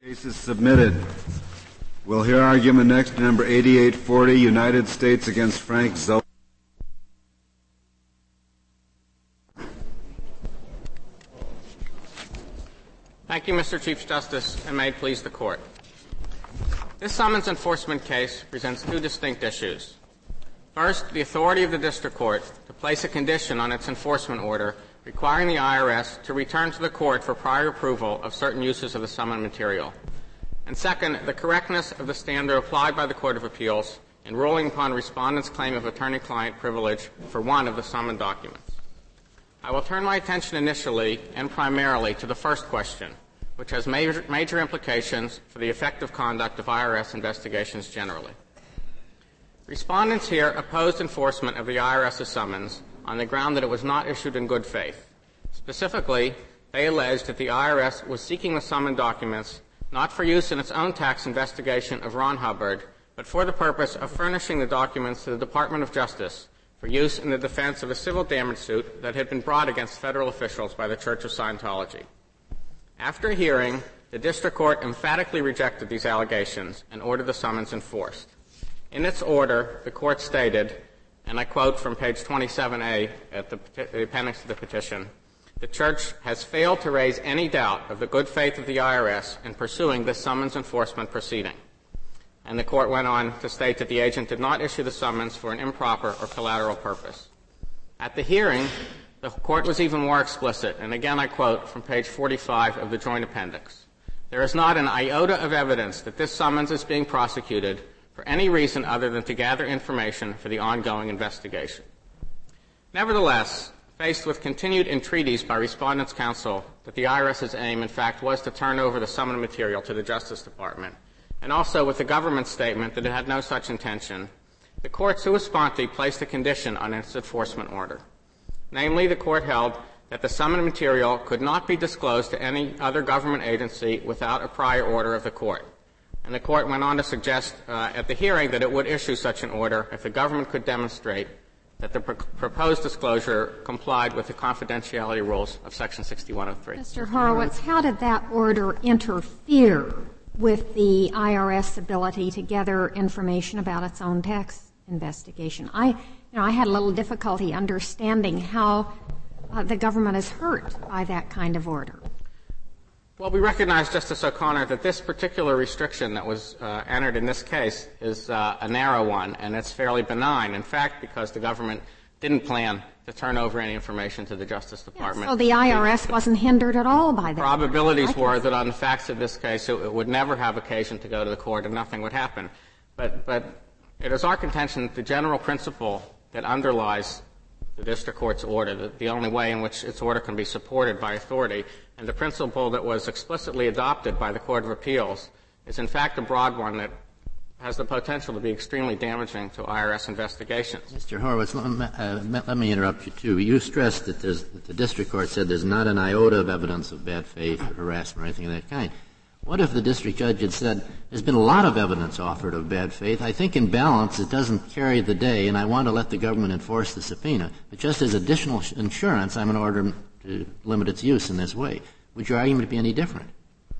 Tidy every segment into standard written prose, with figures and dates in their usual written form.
Case is submitted. We'll hear argument next, number 8840, United States against Frank Zoe. Thank you, Mr. Chief Justice, and may it please the Court. This summons enforcement case presents two distinct issues. First, the authority of the District Court to place a condition on its enforcement order requiring the IRS to return to the Court for prior approval of certain uses of the summon material. And second, the correctness of the standard applied by the Court of Appeals in ruling upon respondent's claim of attorney-client privilege for one of the summoned documents. I will turn my attention initially and primarily to the first question, which has major implications for the effective conduct of IRS investigations generally. Respondents here opposed enforcement of the IRS's summons on the ground that it was not issued in good faith. Specifically, they alleged that the IRS was seeking the summoned documents not for use in its own tax investigation of Ron Hubbard, but for the purpose of furnishing the documents to the Department of Justice for use in the defense of a civil damage suit that had been brought against federal officials by the Church of Scientology. After a hearing, the District Court emphatically rejected these allegations and ordered the summons enforced. In its order, the Court stated, and I quote from page 27A at the appendix to the petition, "The Church has failed to raise any doubt of the good faith of the IRS in pursuing this summons enforcement proceeding." And the Court went on to state that the agent did not issue the summons for an improper or collateral purpose. At the hearing, the Court was even more explicit, and again I quote from page 45 of the Joint Appendix. "There is not an iota of evidence that this summons is being prosecuted for any reason other than to gather information for the ongoing investigation." Nevertheless, faced with continued entreaties by Respondents' Counsel that the IRS's aim, in fact, was to turn over the summoned material to the Justice Department, and also with the government's statement that it had no such intention, the Court sua sponte placed a condition on its enforcement order. Namely, the Court held that the summoned material could not be disclosed to any other government agency without a prior order of the Court. And the Court went on to suggest at the hearing that it would issue such an order if the government could demonstrate that the proposed disclosure complied with the confidentiality rules of Section 6103. Mr. Horowitz, how did that order interfere with the IRS ability to gather information about its own tax investigation? I had a little difficulty understanding how the government is hurt by that kind of order. Well, we recognize, Justice O'Connor, that this particular restriction that was entered in this case is a narrow one, and it's fairly benign, in fact, because the government didn't plan to turn over any information to the Justice Department. Yes, so the IRS wasn't hindered at all by that. Probabilities were that on the facts of this case it would never have occasion to go to the Court and nothing would happen. But it is our contention that the general principle that underlies the District Court's order, that the only way in which its order can be supported by authority, and the principle that was explicitly adopted by the Court of Appeals is in fact a broad one that has the potential to be extremely damaging to IRS investigations. Mr. Horowitz, let me interrupt you, too. You stressed that the District Court said there's not an iota of evidence of bad faith or harassment or anything of that kind. What if the district judge had said, there's been a lot of evidence offered of bad faith. I think in balance it doesn't carry the day, and I want to let the government enforce the subpoena. But just as additional insurance, I'm going to order to limit its use in this way. Would your argument be any different?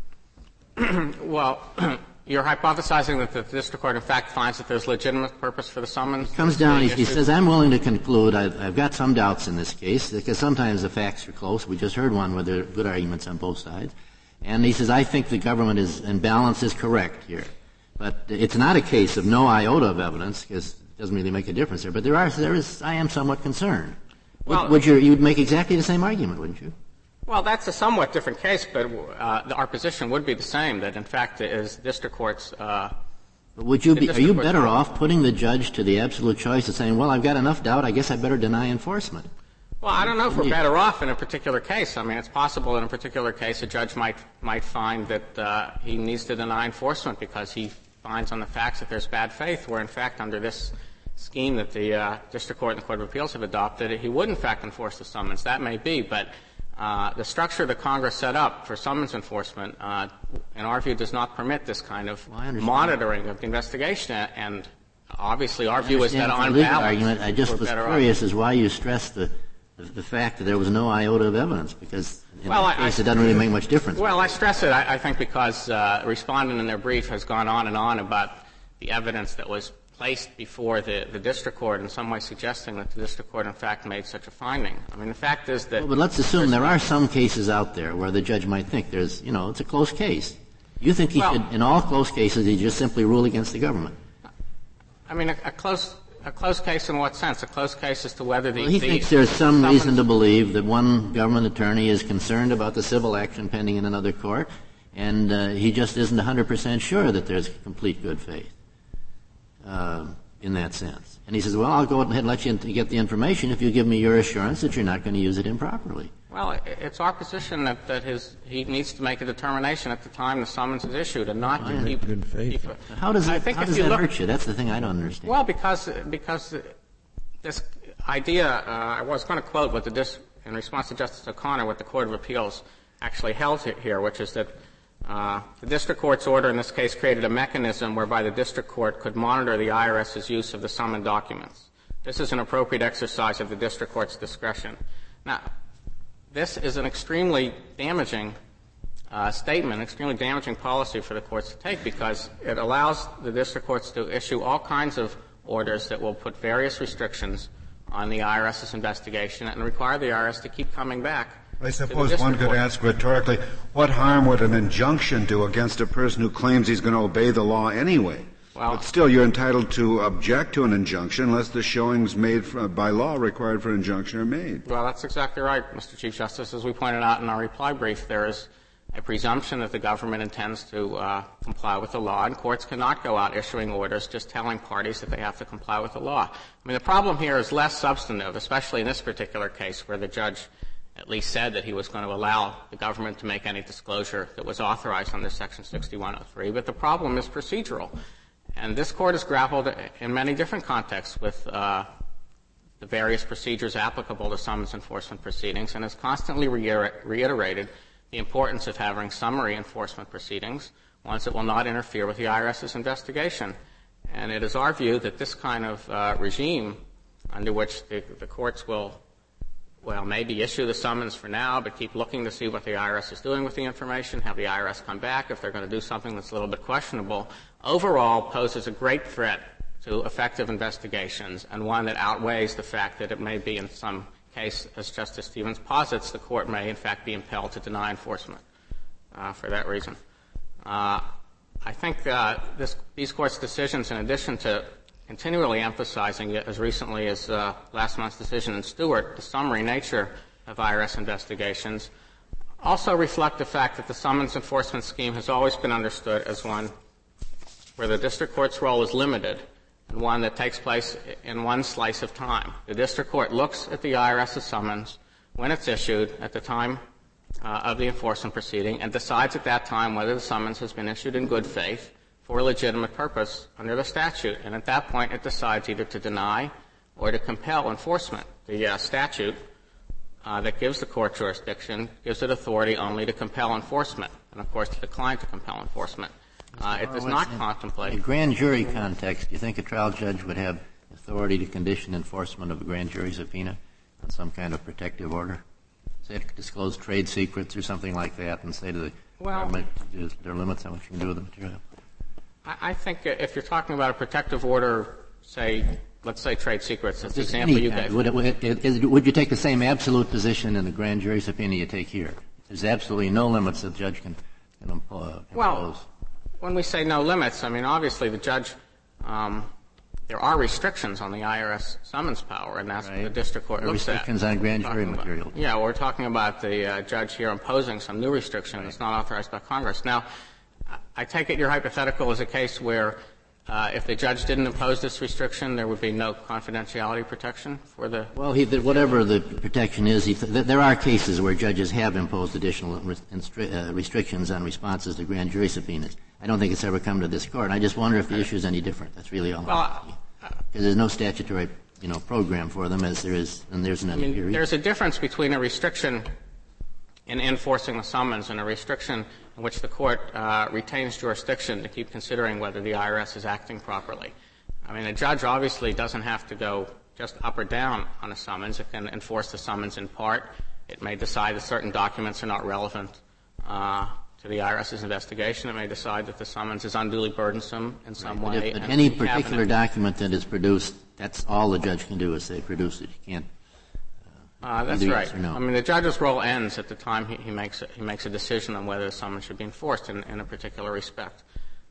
Well, you're hypothesizing that the District Court, in fact, finds that there's legitimate purpose for the summons? He comes down, he says, I'm willing to conclude, I've got some doubts in this case, because sometimes the facts are close. We just heard one where there are good arguments on both sides. And he says, I think the government is in balance is correct here. But it's not a case of no iota of evidence, because it doesn't really make a difference there. But I am somewhat concerned. Well, you'd make exactly the same argument, wouldn't you? Well, that's a somewhat different case, but our position would be the same, that in fact it is District Court's But are you better off putting the judge to the absolute choice of saying, well, I've got enough doubt, I guess I better deny enforcement? Well, I don't know if we're better off in a particular case. I mean, it's possible in a particular case a judge might find that he needs to deny enforcement because he finds on the facts that there's bad faith, where in fact under this scheme that the District Court and the Court of Appeals have adopted, he would in fact enforce the summons. That may be, but the structure that Congress set up for summons enforcement, in our view, does not permit this kind of monitoring of the investigation. And obviously, our view is that on balance, I just was curious as why you stressed the the fact that there was no iota of evidence, because in Well, that case it doesn't really make much difference. Well, I stress it, I think, because respondent in their brief has gone on and on about the evidence that was placed before the district court, in some way suggesting that the district court, in fact, made such a finding. I mean, the fact is that... Well, but let's assume there are some cases out there where the judge might think it's a close case. You think he should, in all close cases, he just simply rule against the government? I mean, a close case in what sense? A close case as to whether the... Well, he thinks there's some reason to believe that one government attorney is concerned about the civil action pending in another court, and he just isn't 100% sure that there's complete good faith in that sense. And he says, well, I'll go ahead and let you get the information if you give me your assurance that you're not going to use it improperly. Well, it's our position that he needs to make a determination at the time the summons is issued, and not to keep good faith. How does that hurt you? That's the thing I don't understand. Well, because this idea, I was going to quote in response to Justice O'Connor, what the Court of Appeals actually held here, which is that the district court's order in this case created a mechanism whereby the district court could monitor the IRS's use of the summoned documents. This is an appropriate exercise of the district court's discretion. Now, this is an extremely damaging statement, extremely damaging policy for the courts to take, because it allows the district courts to issue all kinds of orders that will put various restrictions on the IRS's investigation and require the IRS to keep coming back. I suppose one could ask rhetorically, what harm would an injunction do against a person who claims he's going to obey the law anyway? Well, but still, you're entitled to object to an injunction unless the showings made by law required for an injunction are made. Well, that's exactly right, Mr. Chief Justice. As we pointed out in our reply brief, there is a presumption that the government intends to comply with the law, and courts cannot go out issuing orders just telling parties that they have to comply with the law. I mean, the problem here is less substantive, especially in this particular case where the judge at least said that he was going to allow the government to make any disclosure that was authorized under Section 6103. But the problem is procedural. And this Court has grappled in many different contexts with the various procedures applicable to summons enforcement proceedings, and has constantly reiterated the importance of having summary enforcement proceedings, ones that will not interfere with the IRS's investigation. And it is our view that this kind of regime, under which the courts will maybe issue the summons for now, but keep looking to see what the IRS is doing with the information, have the IRS come back if they're going to do something that's a little bit questionable, overall poses a great threat to effective investigations, and one that outweighs the fact that it may be in some case, as Justice Stevens posits, the court may in fact be impelled to deny enforcement for that reason. I think these courts' decisions, in addition to continually emphasizing it as recently as last month's decision in Stewart, the summary nature of IRS investigations, also reflect the fact that the summons enforcement scheme has always been understood as one where the district court's role is limited and one that takes place in one slice of time. The district court looks at the IRS's summons when it's issued at the time of the enforcement proceeding and decides at that time whether the summons has been issued in good faith for a legitimate purpose under the statute. And at that point, it decides either to deny or to compel enforcement. The statute that gives the court jurisdiction gives it authority only to compel enforcement and, of course, to decline to compel enforcement. It does not contemplate. In a grand jury context, do you think a trial judge would have authority to condition enforcement of a grand jury subpoena on some kind of protective order? Say to disclose trade secrets or something like that and say to the government there are limits on what you can do with the material? I think if you're talking about a protective order, let's say trade secrets, that's the example you gave. Would you take the same absolute position in the grand jury subpoena you take here? There's absolutely no limits the judge can impose. Well, when we say no limits, I mean, obviously the judge, there are restrictions on the IRS summons power, and that's what the district court looks at. Restrictions on grand jury material. Yeah, we're talking about the judge here imposing some new restriction that's not authorized by Congress. Now, I take it your hypothetical is a case where if the judge didn't impose this restriction, there would be no confidentiality protection for the... Well, whatever the protection is, there are cases where judges have imposed additional restrictions on responses to grand jury subpoenas. I don't think it's ever come to this Court. I just wonder if the issue is any different. That's really all. Because there's no statutory, program for them as there is, and there's none here. There's a difference between a restriction in enforcing the summons and a restriction in which the Court retains jurisdiction to keep considering whether the IRS is acting properly. I mean, a judge obviously doesn't have to go just up or down on a summons. It can enforce the summons in part. It may decide that certain documents are not relevant to the IRS's investigation. It may decide that the summons is unduly burdensome in some way. But any particular document that is produced, that's all the judge can do is say produce it. He can't. That's do right. Yes or no. I mean, the judge's role ends at the time he makes a decision on whether the summons should be enforced in a particular respect.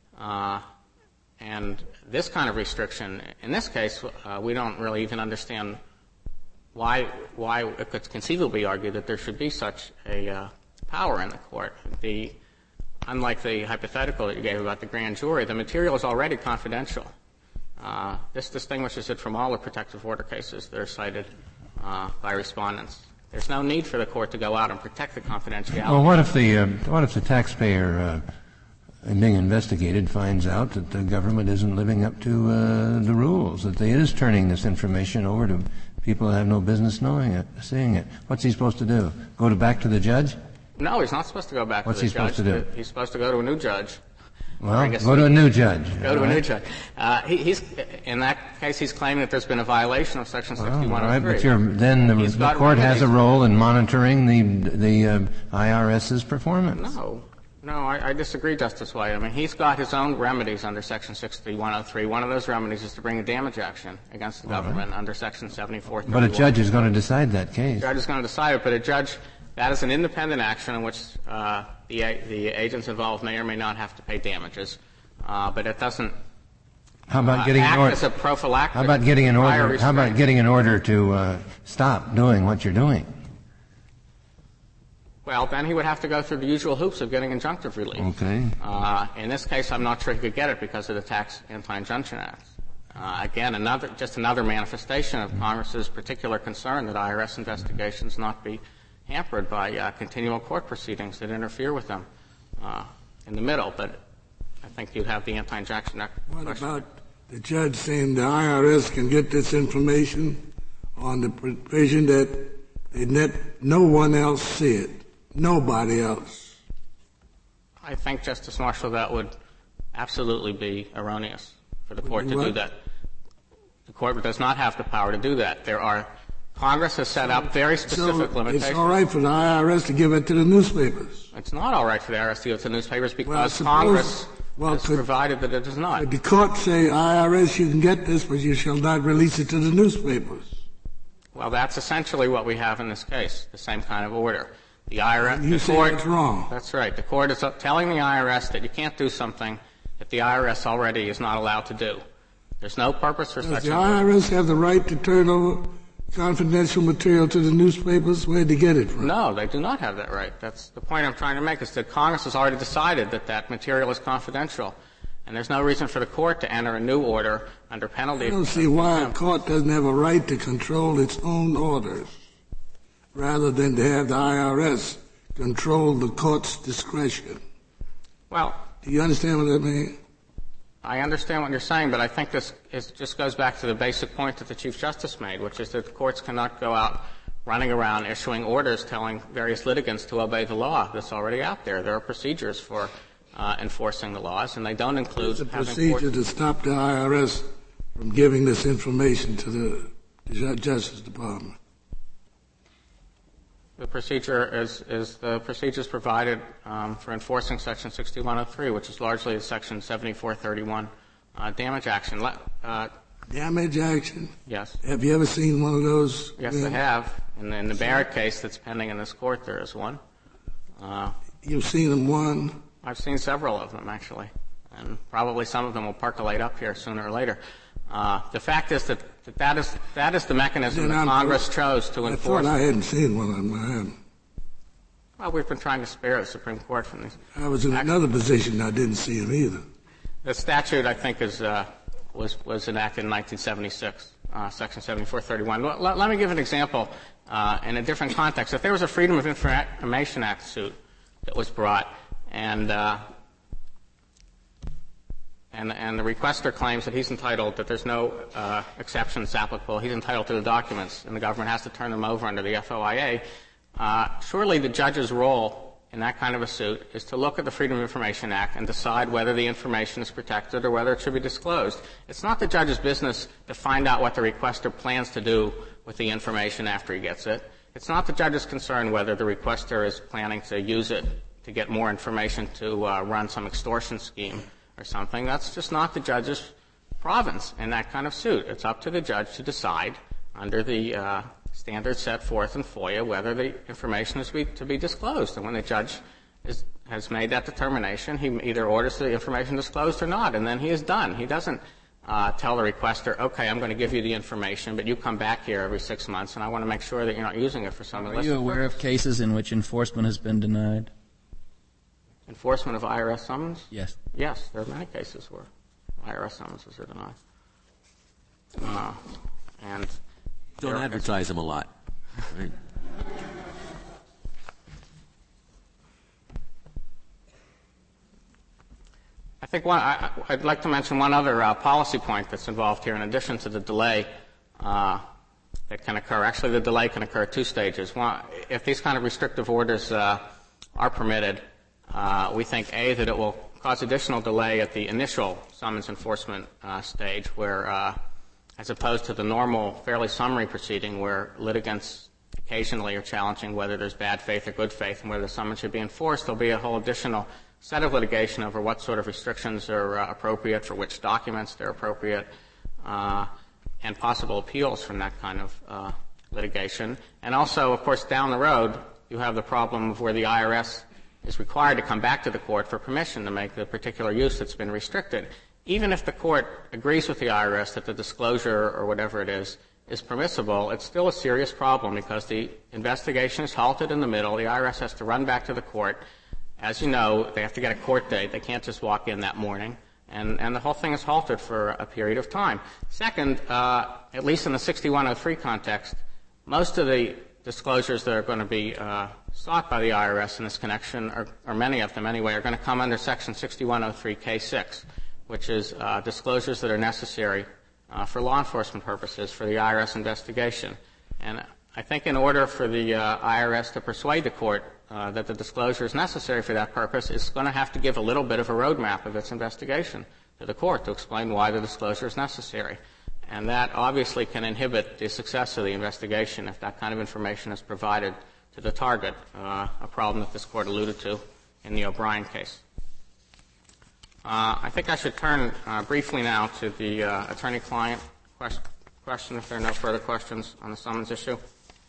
And this kind of restriction, in this case, we don't really even understand why it could conceivably argue that there should be such a power in the court. Unlike the hypothetical that you gave about the grand jury, the material is already confidential. This distinguishes it from all the protective order cases that are cited by respondents. There's no need for the court to go out and protect the confidentiality. Well, what if the taxpayer being investigated finds out that the government isn't living up to the rules, that it is turning this information over to people that have no business seeing it? What's he supposed to do? Go back to the judge? No, he's not supposed to go back to the judge. What's he supposed to do? He's supposed to go to a new judge. Well, go to a new judge. Go to a new judge. He's in that case, he's claiming that there's been a violation of Section 6103. All right, but then the court has a role in monitoring the IRS's performance. No, I disagree, Justice White. I mean, he's got his own remedies under Section 6103. One of those remedies is to bring a damage action against the government under Section 7431. But a judge is going to decide that case. The judge is going to decide it, but a judge, that is an independent action in which the agents involved may or may not have to pay damages. But it doesn't act as a prophylactic. How about getting an order? How about getting an order to stop doing what you're doing? Well, then he would have to go through the usual hoops of getting injunctive relief. Okay. In this case, I'm not sure he could get it because of the Tax Anti-Injunction Act. Again, another manifestation of Congress's particular concern that IRS investigations not be hampered by continual court proceedings that interfere with them in the middle. But I think you have the Anti-Injunction Act. What about the judge saying the IRS can get this information on the provision that they let no one else see it? Nobody else. I think, Justice Marshall, that would absolutely be erroneous for the court to do that. The court does not have the power to do that. Congress has set up very specific limitations. It's all right for the IRS to give it to the newspapers. It's not all right for the IRS to give it to the newspapers because Congress has provided that it does not. Could the court say, IRS, you can get this, but you shall not release it to the newspapers? Well, that's essentially what we have in this case, the same kind of order. The IRS. You say that's wrong. That's right. The court is telling the IRS that you can't do something that the IRS already is not allowed to do. There's no purpose for such. Does the IRS have the right to turn over confidential material to the newspapers? Where did they get it from? No, they do not have that right. That's the point I'm trying to make, is that Congress has already decided that material is confidential. And there's no reason for the court to enter a new order under penalty. I don't see why a court doesn't have a right to control its own orders, rather than to have the IRS control the court's discretion. Well, do you understand what I mean? I understand what you're saying, but I think this just goes back to the basic point that the Chief Justice made, which is that the courts cannot go out running around issuing orders telling various litigants to obey the law that's already out there. There are procedures for enforcing the laws, and they don't include having procedure to stop the IRS from giving this information to the Justice Department. The procedure is the procedures provided for enforcing Section 6103, which is largely a Section 7431 damage action. Damage action? Yes. Have you ever seen one of those? Yes, I have. In the Barrett case that's pending in this court, there is one. You've seen them one? I've seen several of them, actually, and probably some of them will percolate up here sooner or later. The fact is that is the mechanism that Congress chose to enforce. I thought I hadn't seen one on my own. Well, we've been trying to spare the Supreme Court from these. I was in another position. I didn't see them either. The statute, I think, was enacted in 1976, Section 7431. Let me give an example in a different context. If there was a Freedom of Information Act suit that was brought, and the requester claims that he's entitled, that there's no exceptions applicable, he's entitled to the documents, and the government has to turn them over under the FOIA, surely the judge's role in that kind of a suit is to look at the Freedom of Information Act and decide whether the information is protected or whether it should be disclosed. It's not the judge's business to find out what the requester plans to do with the information after he gets it. It's not the judge's concern whether the requester is planning to use it to get more information to run some extortion scheme or something. That's just not the judge's province in that kind of suit. It's up to the judge to decide under the standards set forth in FOIA whether the information is to be disclosed. And when the judge has made that determination, he either orders the information disclosed or not, and then he is done. He doesn't tell the requester, okay, I'm going to give you the information, but you come back here every 6 months, and I want to make sure that you're not using it for some illicit purpose. Are you aware of cases in which enforcement has been denied? Enforcement of IRS summons? Yes. Yes, there are many cases where IRS summonses are denied. And don't advertise them a lot. Right? I think I'd like to mention one other policy point that's involved here in addition to the delay that can occur. Actually, the delay can occur at two stages. One, if these kind of restrictive orders are permitted, we think, A, that it will cause additional delay at the initial summons enforcement stage where as opposed to the normal, fairly summary proceeding where litigants occasionally are challenging whether there's bad faith or good faith and whether the summons should be enforced, there'll be a whole additional set of litigation over what sort of restrictions are appropriate, for which documents they're appropriate, and possible appeals from that kind of litigation. And also, of course, down the road, you have the problem of where the IRS is required to come back to the court for permission to make the particular use that's been restricted. Even if the court agrees with the IRS that the disclosure or whatever it is permissible, it's still a serious problem because the investigation is halted in the middle. The IRS has to run back to the court. As you know, they have to get a court date. They can't just walk in that morning. And the whole thing is halted for a period of time. Second, at least in the 6103 context, most of the disclosures that are going to be sought by the IRS in this connection, or many of them anyway, are going to come under Section 6103K6, which is disclosures that are necessary for law enforcement purposes for the IRS investigation. And I think in order for the IRS to persuade the court that the disclosure is necessary for that purpose, it's going to have to give a little bit of a roadmap of its investigation to the court to explain why the disclosure is necessary. And that obviously can inhibit the success of the investigation if that kind of information is provided to the target, a problem that this court alluded to in the O'Brien case. I think I should turn briefly now to the attorney-client question, if there are no further questions on the summons issue.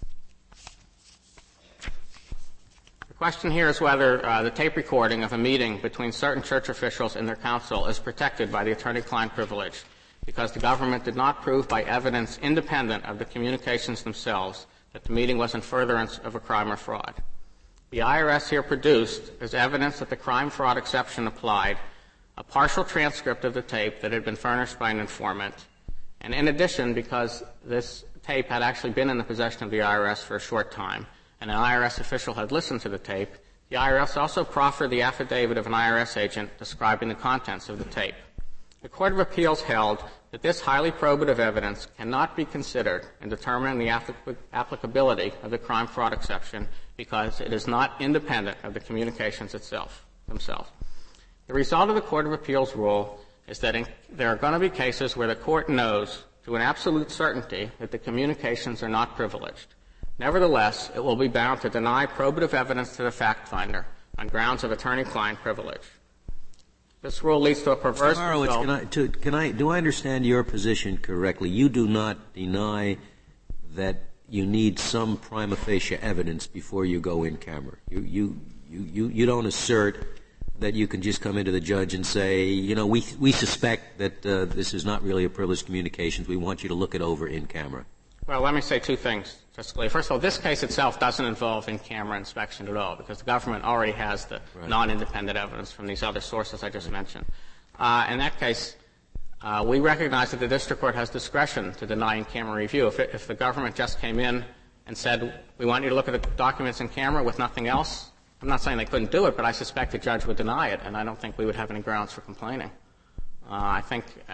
The question here is whether the tape recording of a meeting between certain church officials and their counsel is protected by the attorney-client privilege because the government did not prove by evidence independent of the communications themselves that the meeting was in furtherance of a crime or fraud. The IRS here produced, as evidence that the crime-fraud exception applied, a partial transcript of the tape that had been furnished by an informant. And in addition, because this tape had actually been in the possession of the IRS for a short time, and an IRS official had listened to the tape, the IRS also proffered the affidavit of an IRS agent describing the contents of the tape. The Court of Appeals held that this highly probative evidence cannot be considered in determining the applicability of the crime-fraud exception because it is not independent of the communications themselves. The result of the Court of Appeals rule is that there are going to be cases where the court knows to an absolute certainty that the communications are not privileged. Nevertheless, it will be bound to deny probative evidence to the fact finder on grounds of attorney-client privilege. This rule leads to a perverse result. Do I understand your position correctly? You do not deny that you need some prima facie evidence before you go in camera. You don't assert that you can just come into the judge and say, you know, we suspect that this is not really a privileged communications. We want you to look it over in camera. Well, let me say two things, Justice Scalia. First of all, this case itself doesn't involve in-camera inspection at all because the government already has the non-independent evidence from these other sources I just mentioned. In that case, we recognize that the district court has discretion to deny in-camera review. If the government just came in and said, we want you to look at the documents in camera with nothing else, I'm not saying they couldn't do it, but I suspect the judge would deny it, and I don't think we would have any grounds for complaining. I think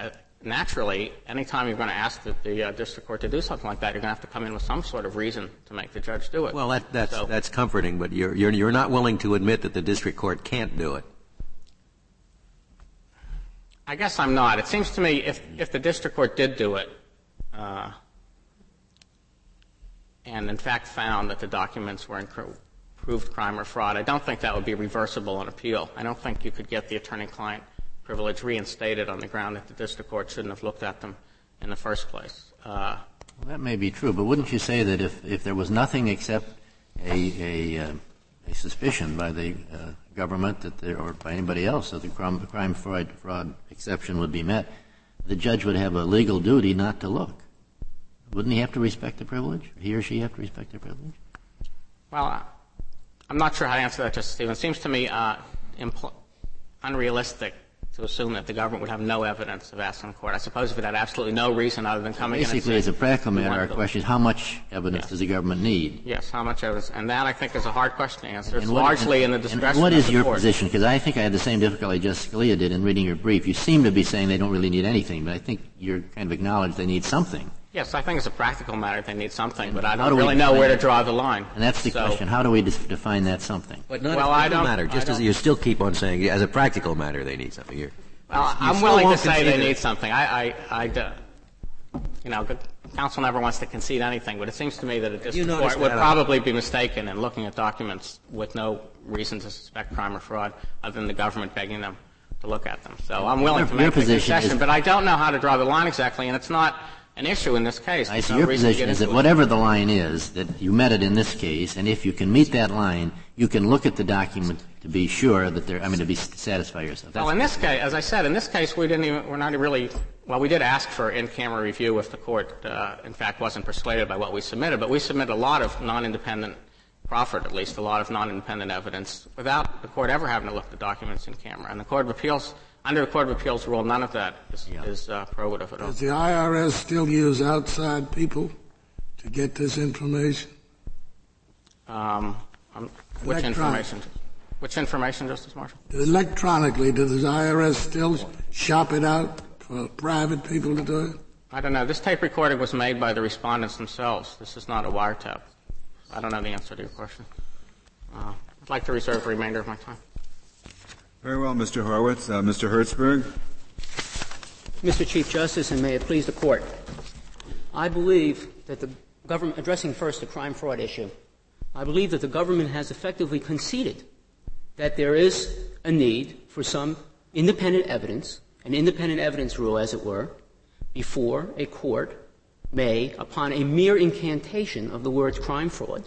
naturally, anytime you're going to ask the district court to do something like that, you're going to have to come in with some sort of reason to make the judge do it. Well, that's comforting, but you're not willing to admit that the district court can't do it. I guess I'm not. It seems to me if the district court did do it, and in fact found that the documents were proved crime or fraud, I don't think that would be reversible on appeal. I don't think you could get the attorney-client privilege reinstated on the ground that the district court shouldn't have looked at them in the first place. Well, that may be true, but wouldn't you say that if there was nothing except a suspicion by the government that or by anybody else that the crime fraud exception would be met, the judge would have a legal duty not to look? Wouldn't he have to respect the privilege? He or she have to respect the privilege? Well, I'm not sure how to answer that, Justice Stevens. It seems to me unrealistic to assume that the government would have no evidence of asking the court. I suppose if it had absolutely no reason other than coming in and saying... Basically, as a practical matter, our question is how much evidence does the government need? Yes, how much evidence. And that, I think, is a hard question to answer. It's largely in the discretion of the And court. what is your position? Because I think I had the same difficulty Justice Scalia did in reading your brief. You seem to be saying they don't really need anything, but I think you're kind of acknowledged they need something. Yes, I think as a practical matter they need something, but I don't really know where to draw the line. And that's the question. How do we define that something? But not as a practical matter. Just as you still keep on saying, as a practical matter, they need something. I'm willing to say they need something. Counsel never wants to concede anything, but it seems to me that a district court would probably be mistaken in looking at documents with no reason to suspect crime or fraud other than the government begging them to look at them. So I'm willing to make the concession, but I don't know how to draw the line exactly, and it's not an issue in this case. I see. Your position is that whatever the line is, that you met it in this case, and if you can meet that line, you can look at the document to be sure that to be satisfy yourself. Well, in this case, as I said, in this case, we did ask for in-camera review if the court, in fact, wasn't persuaded by what we submitted, but we submitted a lot of non-independent, proffered at least, a lot of non-independent evidence without the court ever having to look at the documents in camera. And the Court of Appeals, under the Court of Appeals rule, none of that is probative at all. Does the IRS still use outside people to get this information? Which information? Which information, Justice Marshall? Electronically, does the IRS still shop it out for private people to do it? I don't know. This tape recording was made by the respondents themselves. This is not a wiretap. I don't know the answer to your question. I'd like to reserve the remainder of my time. Very well, Mr. Horwitz. Mr. Hertzberg. Mr. Chief Justice, and may it please the Court, I believe that the government, addressing first the crime-fraud issue, I believe that the government has effectively conceded that there is a need for some independent evidence, an independent evidence rule, as it were, before a court may, upon a mere incantation of the words crime-fraud,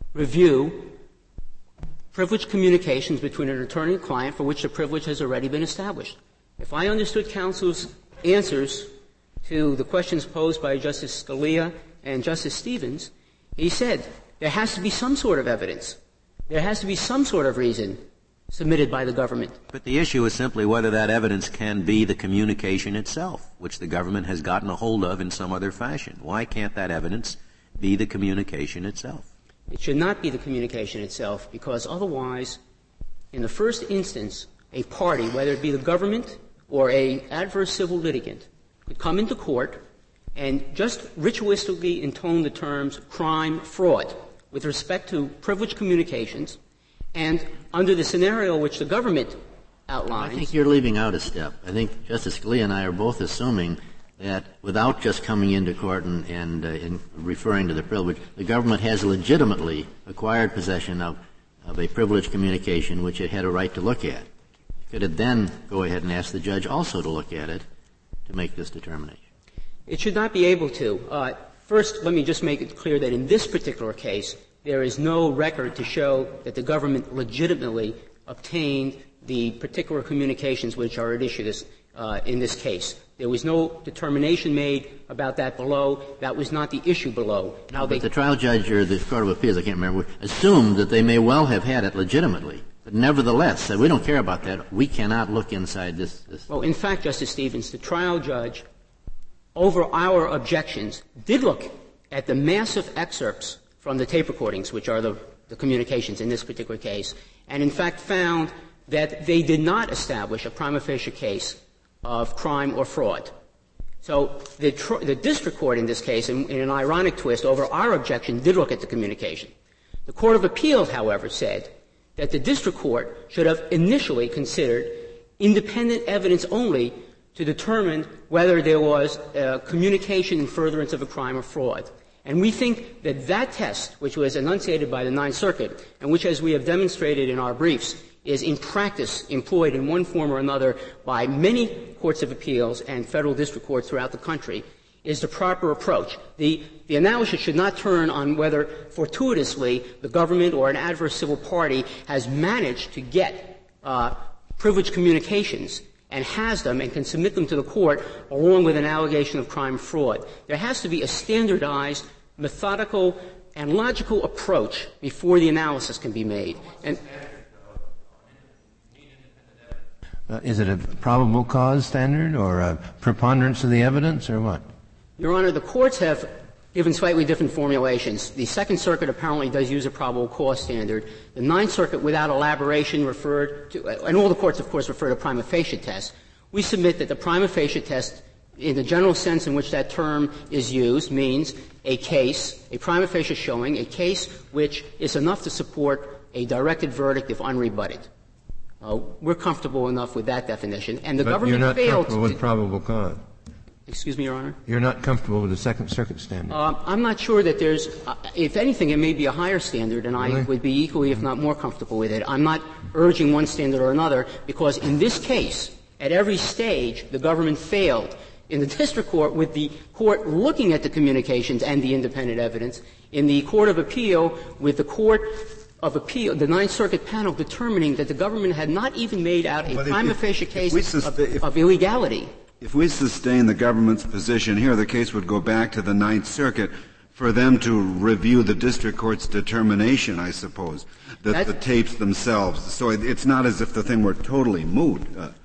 review privileged communications between an attorney and client for which the privilege has already been established. If I understood counsel's answers to the questions posed by Justice Scalia and Justice Stevens, he said there has to be some sort of evidence. There has to be some sort of reason submitted by the government. But the issue is simply whether that evidence can be the communication itself, which the government has gotten a hold of in some other fashion. Why can't that evidence be the communication itself? It should not be the communication itself, because otherwise, in the first instance, a party, whether it be the government or a adverse civil litigant, could come into court and just ritualistically intone the terms crime, fraud with respect to privileged communications, and under the scenario which the government outlines. I think you're leaving out a step. I think Justice Scalia and I are both assuming that without just coming into court and referring to the privilege, the government has legitimately acquired possession of a privileged communication which it had a right to look at. Could it then go ahead and ask the judge also to look at it to make this determination? It should not be able to. First, let me just make it clear that in this particular case, there is no record to show that the government legitimately obtained the particular communications which are at issue in this case. There was no determination made about that below. That was not the issue below. Now, but the trial judge or the Court of Appeals, I can't remember, assumed that they may well have had it legitimately, but nevertheless said, we don't care about that. We cannot look inside this. Well, in fact, Justice Stevens, the trial judge, over our objections, did look at the massive excerpts from the tape recordings, which are the communications in this particular case, and in fact found that they did not establish a prima facie case of crime or fraud. So the district court in this case, in an ironic twist over our objection, did look at the communication. The Court of Appeals, however, said that the district court should have initially considered independent evidence only to determine whether there was communication in furtherance of a crime or fraud. And we think that that test, which was enunciated by the Ninth Circuit, and which, as we have demonstrated in our briefs, is in practice employed in one form or another by many courts of appeals and federal district courts throughout the country, is the proper approach. The analysis should not turn on whether fortuitously the government or an adverse civil party has managed to get privileged communications and has them and can submit them to the court along with an allegation of crime fraud. There has to be a standardized, methodical, and logical approach before the analysis can be made. And is it a probable cause standard or a preponderance of the evidence or what? Your Honor, the courts have given slightly different formulations. The Second Circuit apparently does use a probable cause standard. The Ninth Circuit, without elaboration, referred to, and all the courts, of course, refer to prima facie test. We submit that the prima facie test, in the general sense in which that term is used, means a case, a prima facie showing, a case which is enough to support a directed verdict if unrebutted. We're comfortable enough with that definition, and the government failed. You're not comfortable with probable cause. Excuse me, Your Honor? You're not comfortable with the Second Circuit standard. I'm not sure that there's, if anything, it may be a higher standard, and really? I would be equally, if not more, comfortable with it. I'm not urging one standard or another, because in this case, at every stage, the government failed. In the district court, with the court looking at the communications and the independent evidence, in the Court of Appeal, with the Court of Appeal, the Ninth Circuit panel determining that the government had not even made out a prima facie case of illegality. If we sustain the government's position here, the case would go back to the Ninth Circuit for them to review the district court's determination, I suppose, that the tapes themselves. So it's not as if the thing were totally moot.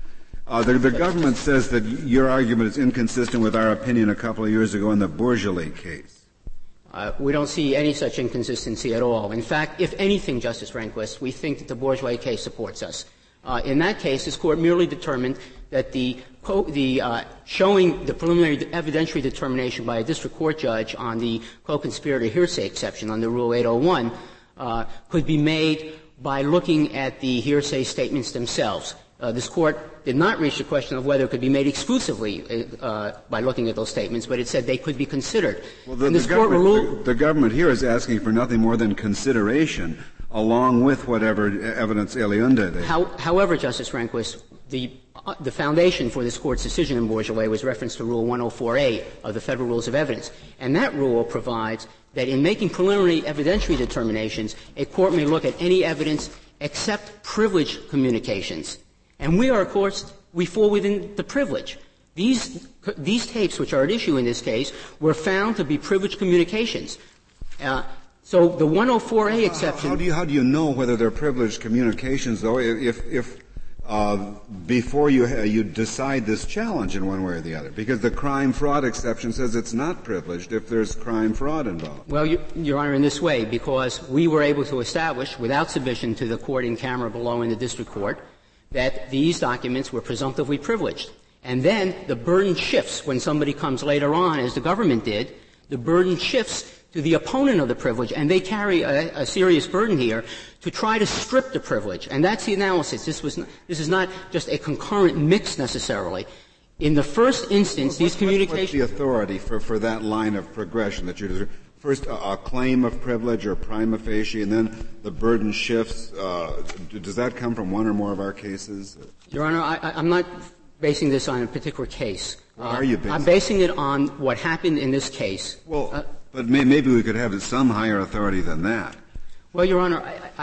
The government says that your argument is inconsistent with our opinion a couple of years ago in the Bourgeois case. We don't see any such inconsistency at all. In fact, if anything, Justice Rehnquist, we think that the Bourgeois case supports us. In that case, this Court merely determined that showing the preliminary evidentiary determination by a district court judge on the co-conspirator hearsay exception under Rule 801 could be made by looking at the hearsay statements themselves. This Court did not reach the question of whether it could be made exclusively by looking at those statements, but it said they could be considered. Well, the government here is asking for nothing more than consideration, along with whatever evidence Eliunda they However, Justice Rehnquist, the foundation for this Court's decision in Bourgeois was reference to Rule 104A of the Federal Rules of Evidence. And that rule provides that in making preliminary evidentiary determinations, a court may look at any evidence except privileged communications. And we are, of course, we fall within the privilege. These tapes, which are at issue in this case, were found to be privileged communications. So the 104A exception. How do you know whether they're privileged communications, though, if before you decide this challenge in one way or the other? Because the crime fraud exception says it's not privileged if there's crime fraud involved. Well, Your Honor, in this way, because we were able to establish, without submission to the court in camera below in the district court, that these documents were presumptively privileged. And then the burden shifts when somebody comes later on, as the government did, the burden shifts to the opponent of the privilege, and they carry a serious burden here to try to strip the privilege. And that's the analysis. This is not just a concurrent mix necessarily. In the first instance, these communications. What's the authority for that line of progression that you're first a claim of privilege or prima facie, and then the burden shifts? Does that come from one or more of our cases? Your Honor, I'm not basing this on a particular case. What are you basing? I'm basing it on what happened in this case. Well, but maybe we could have some higher authority than that. Well, Your Honor,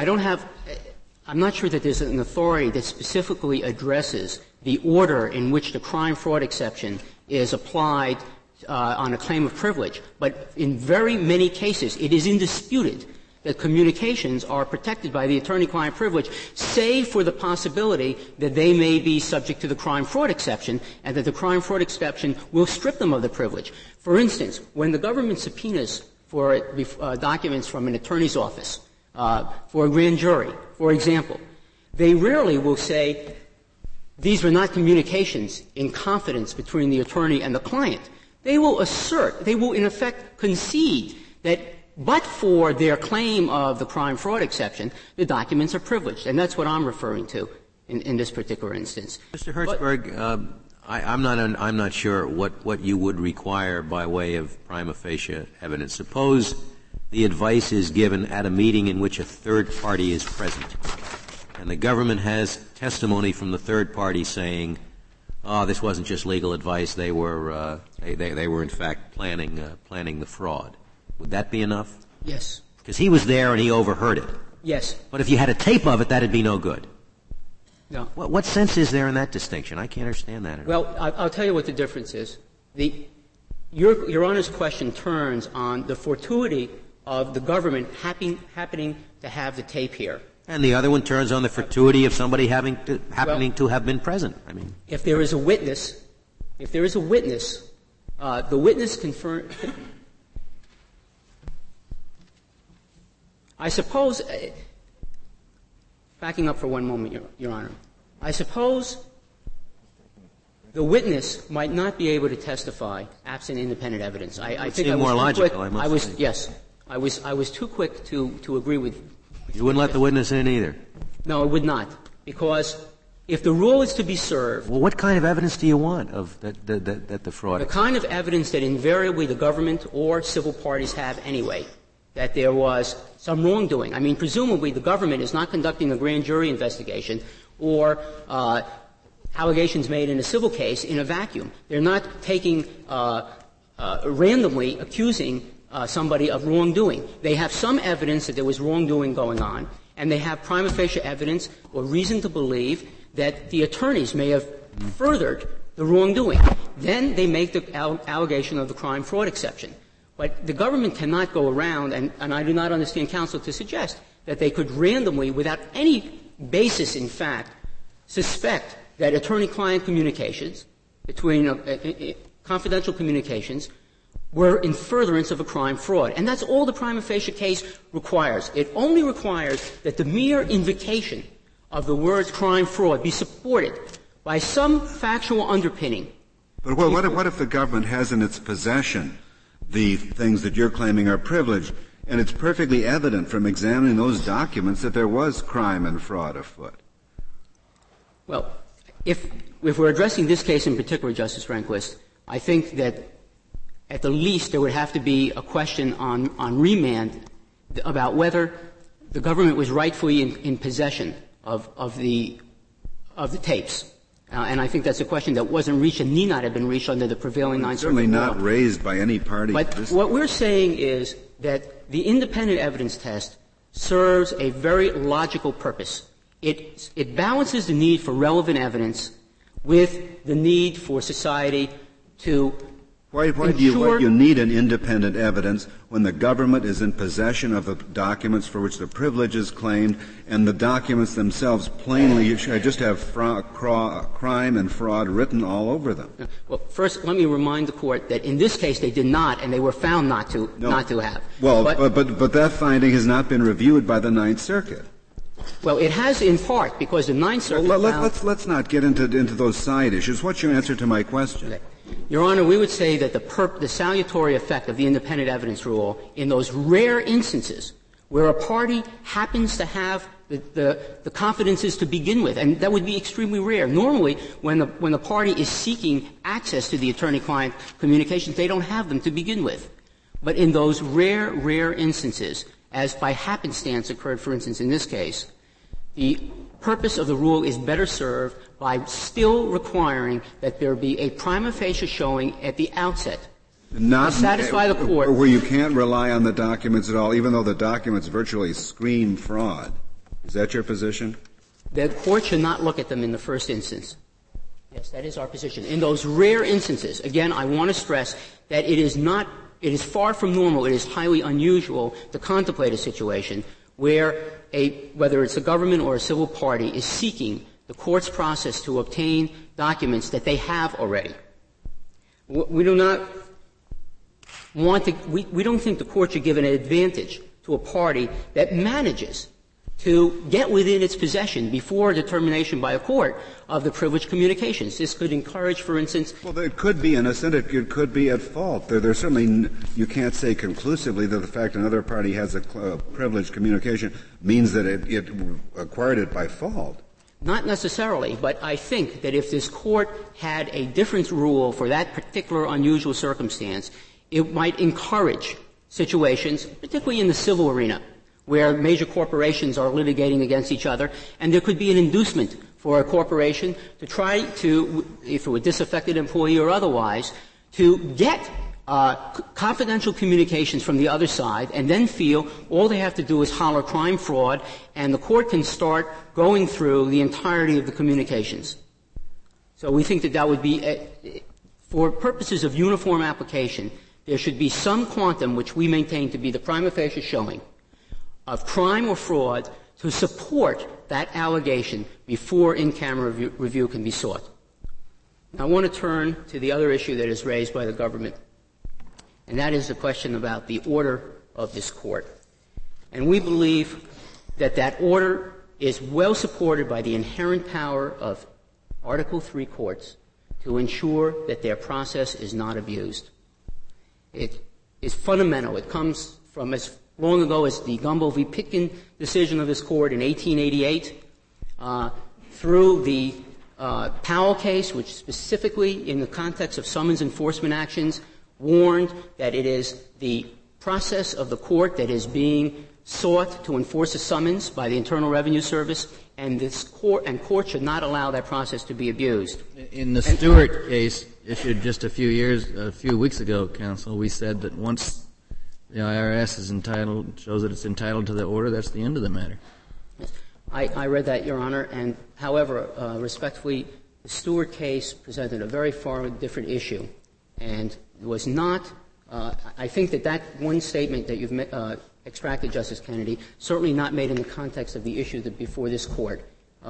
I'm not sure that there's an authority that specifically addresses the order in which the crime fraud exception is applied on a claim of privilege. But in very many cases, it is indisputed that communications are protected by the attorney-client privilege, save for the possibility that they may be subject to the crime fraud exception, and that the crime fraud exception will strip them of the privilege. For instance, when the government subpoenas for documents from an attorney's office, for a grand jury, for example, they rarely will say, these were not communications in confidence between the attorney and the client, they will in effect concede that but for their claim of the crime-fraud exception, the documents are privileged. And that's what I'm referring to in this particular instance. Mr. Hertzberg, I'm not sure what you would require by way of prima facie evidence. Suppose the advice is given at a meeting in which a third party is present, and the government has testimony from the third party saying, this wasn't just legal advice, they were in fact planning the fraud. Would that be enough? Yes. Because he was there and he overheard it. Yes. But if you had a tape of it, that'd be no good. No. What sense is there in that distinction? I can't understand that at all. Well, I'll tell you what the difference is. Your Honor's question turns on the fortuity of the government happening to have the tape here. And the other one turns on the fortuity of somebody happening to have been present. I mean, if there is a witness, the witness confirms. I suppose, backing up for one moment, Your Honor, I suppose the witness might not be able to testify absent independent evidence. I think I was more logical. I was too quick to agree with. You wouldn't let the witness in either. No, I would not, because if the rule is to be served. Well, what kind of evidence do you want of that the fraud? The kind of evidence that invariably the government or civil parties have anyway. That there was some wrongdoing. I mean, presumably the government is not conducting a grand jury investigation or allegations made in a civil case in a vacuum. They're not taking randomly accusing somebody of wrongdoing. They have some evidence that there was wrongdoing going on, and they have prima facie evidence or reason to believe that the attorneys may have furthered the wrongdoing. Then they make the allegation of the crime-fraud exception. But the government cannot go around, and I do not understand counsel to suggest that they could randomly, without any basis in fact, suspect that attorney-client communications between confidential communications were in furtherance of a crime-fraud. And that's all the prima facie case requires. It only requires that the mere invocation of the words crime-fraud be supported by some factual underpinning. But what if the government has in its possession the things that you're claiming are privileged, and it's perfectly evident from examining those documents that there was crime and fraud afoot? Well, if we're addressing this case in particular, Justice Rehnquist, I think that at the least there would have to be a question on remand about whether the government was rightfully in possession of the tapes. And I think that's a question that wasn't reached and need not have been reached under the prevailing Ninth Circuit law. Certainly not raised by any party. But what we're saying is that the independent evidence test serves a very logical purpose. It balances the need for relevant evidence with the need for society to Why do you need an independent evidence when the government is in possession of the documents for which the privilege is claimed, and the documents themselves plainly just have crime and fraud written all over them? Well, first, let me remind the Court that in this case they did not, and they were found not to have. Well, but that finding has not been reviewed by the Ninth Circuit. Well, it has in part because the Ninth Circuit let's not get into those side issues. What's your answer to my question? Okay. Your Honor, we would say that the salutary effect of the independent evidence rule in those rare instances where a party happens to have the confidences to begin with, and that would be extremely rare. Normally, when the party is seeking access to the attorney-client communications, they don't have them to begin with. But in those rare instances, as by happenstance occurred, for instance, in this case, the purpose of the rule is better served by still requiring that there be a prima facie showing at the outset to satisfy the Court. Where you can't rely on the documents at all, even though the documents virtually scream fraud. Is that your position? The Court should not look at them in the first instance. Yes, that is our position. In those rare instances, again, I want to stress that it is far from normal, it is highly unusual to contemplate a situation where whether it's a government or a civil party is seeking the Court's process to obtain documents that they have already. We do not want to, we don't think the Court should give an advantage to a party that manages to get within its possession before a determination by a court of the privileged communications. This could encourage, for instance... Well, it could be, in a sense, it could be at fault. There's certainly, you can't say conclusively that the fact another party has a privileged communication means that it acquired it by fault. Not necessarily, but I think that if this court had a different rule for that particular unusual circumstance, it might encourage situations, particularly in the civil arena, where major corporations are litigating against each other, and there could be an inducement for a corporation to try to, if it were a disaffected employee or otherwise, to get confidential communications from the other side and then feel all they have to do is holler crime fraud, and the court can start going through the entirety of the communications. So we think that would be, for purposes of uniform application, there should be some quantum which we maintain to be the prima facie showing of crime or fraud to support that allegation before in-camera review can be sought. Now, I want to turn to the other issue that is raised by the government, and that is the question about the order of this court. And we believe that that order is well supported by the inherent power of Article III courts to ensure that their process is not abused. It is fundamental. It comes from as long ago as the Gumbo v. Pitkin decision of this court in 1888, through the Powell case, which specifically in the context of summons enforcement actions warned that it is the process of the court that is being sought to enforce a summons by the Internal Revenue Service, and court should not allow that process to be abused. In the Stewart case, issued just a few weeks ago, counsel, we said that once the IRS shows that it's entitled to the order, that's the end of the matter. Yes. I read that, Your Honor, and however, respectfully, the Stewart case presented a very far different issue, and was not, I think that one statement that you've extracted, Justice Kennedy, certainly not made in the context of the issue that before this court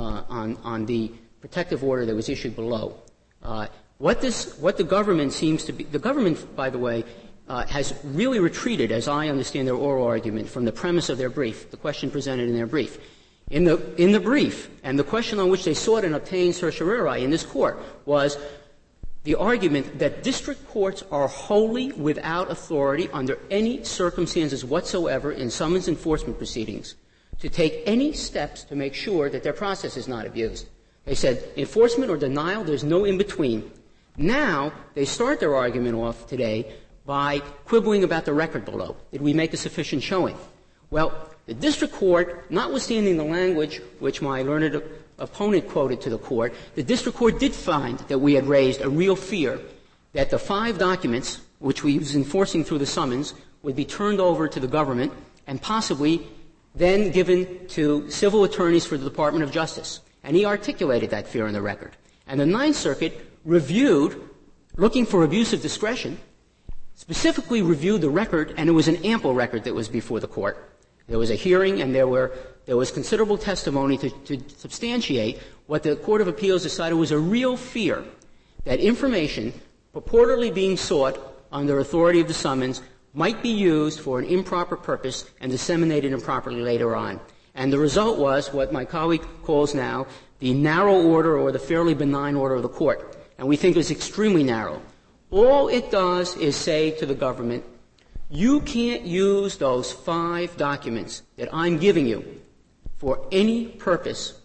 on the protective order that was issued below. What the government seems to be, the government, by the way, has really retreated, as I understand their oral argument, from the premise of their brief, the question presented in their brief. In the brief, and the question on which they sought and obtained certiorari in this court was the argument that district courts are wholly without authority under any circumstances whatsoever in summons enforcement proceedings to take any steps to make sure that their process is not abused. They said enforcement or denial, there's no in-between. Now, they start their argument off today by quibbling about the record below. Did we make a sufficient showing? Well, the district court, notwithstanding the language which my learned opponent quoted to the court, the district court did find that we had raised a real fear that the 5 documents which we was enforcing through the summons would be turned over to the government and possibly then given to civil attorneys for the Department of Justice. And he articulated that fear in the record. And the Ninth Circuit reviewed, looking for abuse of discretion, specifically reviewed the record, and it was an ample record that was before the court. There was a hearing, and there was considerable testimony to substantiate what the Court of Appeals decided was a real fear that information purportedly being sought under authority of the summons might be used for an improper purpose and disseminated improperly later on. And the result was what my colleague calls now the narrow order or the fairly benign order of the court. And we think it was extremely narrow. All it does is say to the government, you can't use those 5 documents that I'm giving you for any purpose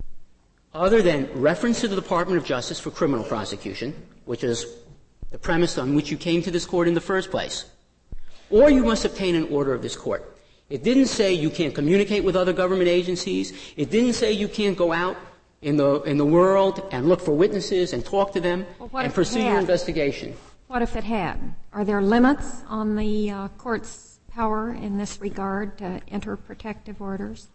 other than reference to the Department of Justice for criminal prosecution, which is the premise on which you came to this court in the first place, or you must obtain an order of this court. It didn't say you can't communicate with other government agencies. It didn't say you can't go out in the world and look for witnesses and talk to them and pursue your investigation. What if it had? Are there limits on the court's power in this regard to enter protective orders?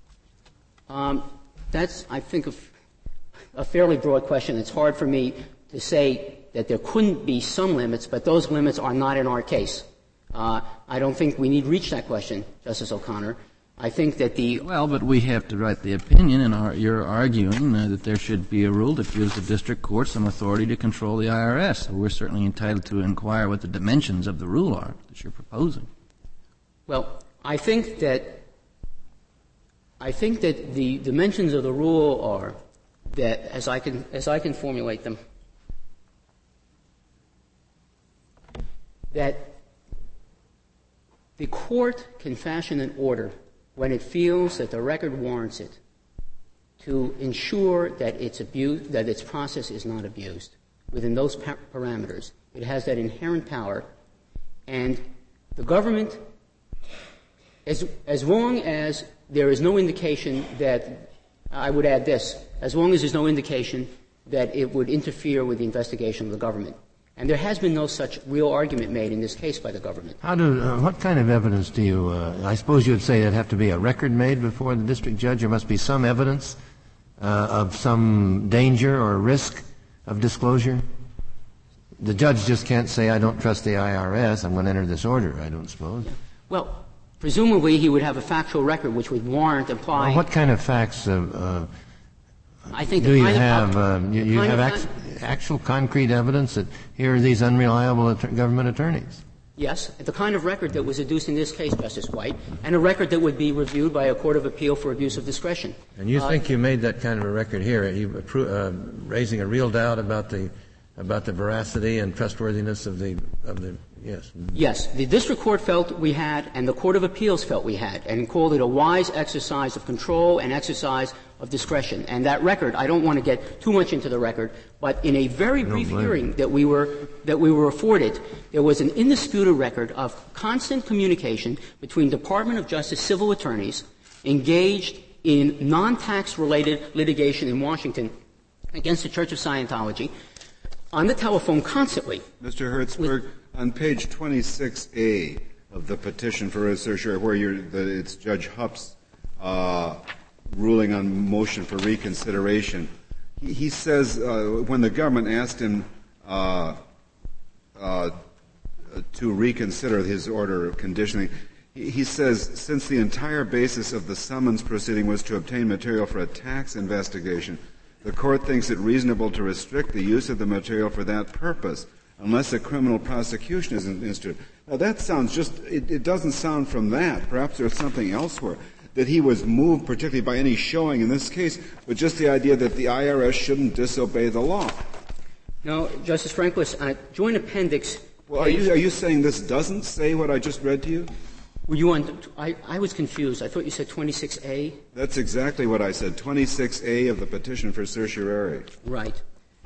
That's, I think, a fairly broad question. It's hard for me to say that there couldn't be some limits, but those limits are not in our case. I don't think we need to reach that question, Justice O'Connor. I think that but we have to write the opinion, and you're arguing that there should be a rule that gives the district court some authority to control the IRS. So we're certainly entitled to inquire what the dimensions of the rule are. are, that you're proposing? Well, I think that, I think that the dimensions of the rule are that you're proposing. Well, I think that the dimensions of the rule are that you're proposing. Well, I think that the dimensions of the rule are that you're proposing. Well, I think that the dimensions of the rule are that you're proposing. Well, I think that the dimensions of the rule are that you're proposing. I think that I think that the dimensions of the rule are that, as I can formulate them, that the court can fashion an order when it feels that the record warrants it to ensure that its process is not abused within those parameters. It has that inherent power, and the government, as long as there is no indication that, I would add this, as long as there's no indication that it would interfere with the investigation of the government. And there has been no such real argument made in this case by the government. What kind of evidence do you, I suppose you would say there'd have to be a record made before the district judge? There must be some evidence of some danger or risk of disclosure? The judge just can't say, I don't trust the IRS, I'm going to enter this order, I don't suppose. Well, presumably he would have a factual record which would warrant applying. Well, what kind of facts I think do you have? You have actual concrete evidence that here are these unreliable government attorneys? Yes, the kind of record that was adduced in this case, Justice White, and a record that would be reviewed by a court of appeal for abuse of discretion. And you think you made that kind of a record here, raising a real doubt about the veracity and trustworthiness of the yes. Yes, the district court felt we had, and the court of appeals felt we had, and called it a wise exercise of control and exercise of discretion. And that record, I don't want to get too much into the record, but in a very brief hearing that we were afforded, there was an indisputable record of constant communication between Department of Justice civil attorneys engaged in non-tax related litigation in Washington against the Church of Scientology on the telephone constantly. Mr. Hertzberg, on page 26A of the petition for certiorari, where it's Judge Hupp's ruling on motion for reconsideration, he says when the government asked him to reconsider his order of conditioning, he says, since the entire basis of the summons proceeding was to obtain material for a tax investigation, the court thinks it reasonable to restrict the use of the material for that purpose unless a criminal prosecution is instituted. Now that sounds it doesn't sound from that. Perhaps there's something elsewhere that he was moved particularly by any showing in this case, but just the idea that the IRS shouldn't disobey the law. No, Justice Rehnquist, Joint Appendix. Well, are you saying this doesn't say what I just read to you? Were you on? I was confused. I thought you said 26A. That's exactly what I said. 26A of the petition for certiorari. Right.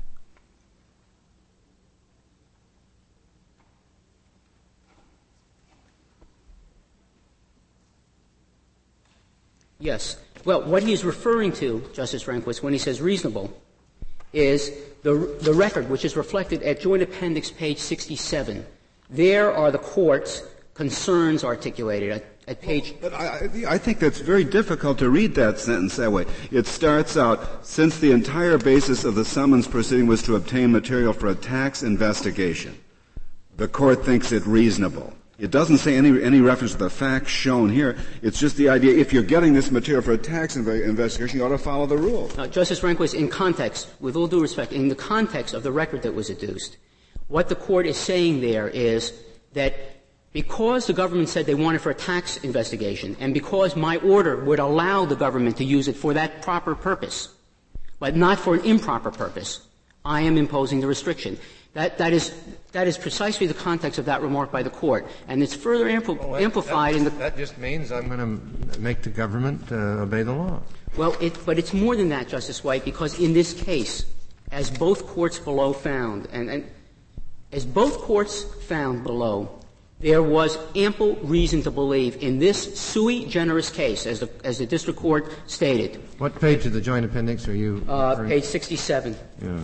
Yes. Well, what he's referring to, Justice Rehnquist, when he says reasonable, is the record, which is reflected at Joint Appendix page 67. There are the court's concerns articulated at page. But I think that's very difficult to read that sentence that way. It starts out, since the entire basis of the summons proceeding was to obtain material for a tax investigation, the court thinks it reasonable. It doesn't say any reference to the facts shown here. It's just the idea, if you're getting this material for a tax investigation, you ought to follow the rule. Justice Rehnquist, in context, with all due respect, in the context of the record that was adduced, what the court is saying there is that because the government said they wanted for a tax investigation, and because my order would allow the government to use it for that proper purpose, but not for an improper purpose, I am imposing the restriction. That is precisely the context of that remark by the court, and it's further amplified in the. That just means I'm going to make the government obey the law. Well, but it's more than that, Justice White, because in this case, as both courts below found, and as both courts found below, there was ample reason to believe in this sui generis case, as the district court stated. What page of the Joint Appendix are you? Page 67. Yeah.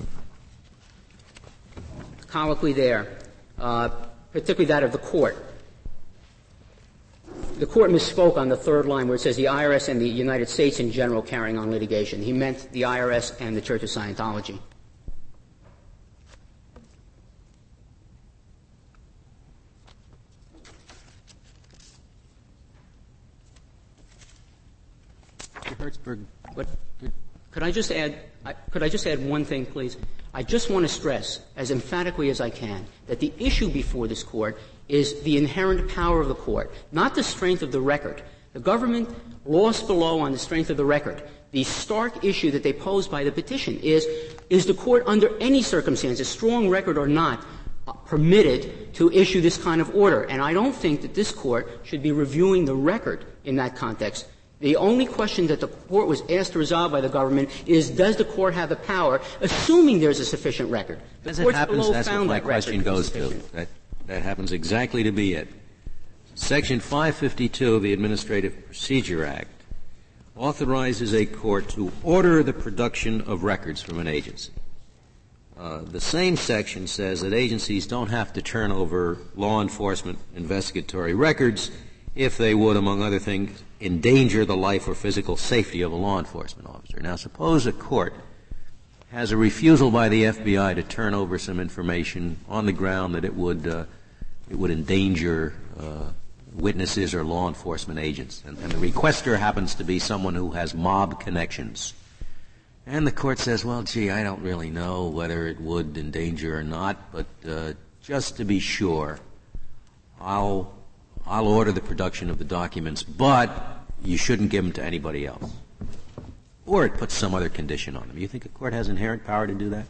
Colloquy there, particularly that of the court. The court misspoke on the third line where it says the IRS and the United States in general carrying on litigation. He meant the IRS and the Church of Scientology. Mr. Hertzberg, could I just add one thing, please? I just want to stress, as emphatically as I can, that the issue before this Court is the inherent power of the Court, not the strength of the record. The government lost below on the strength of the record. The stark issue that they pose by the petition is the court under any circumstances, strong record or not, permitted to issue this kind of order? And I don't think that this court should be reviewing the record in that context. The only question that the court was asked to resolve by the government is, does the court have the power, assuming there's a sufficient record? The As it courts happens, below that's what found my that record question goes to. sufficient. That happens exactly to be it. Section 552 of the Administrative Procedure Act authorizes a court to order the production of records from an agency. The same section says that agencies don't have to turn over law enforcement investigatory records if they would, among other things, endanger the life or physical safety of a law enforcement officer. Now, suppose a court has a refusal by the FBI to turn over some information on the ground that it would endanger witnesses or law enforcement agents, and the requester happens to be someone who has mob connections. And the court says, well, gee, I don't really know whether it would endanger or not, but just to be sure, I'll order the production of the documents, but you shouldn't give them to anybody else. Or it puts some other condition on them. You think a court has inherent power to do that?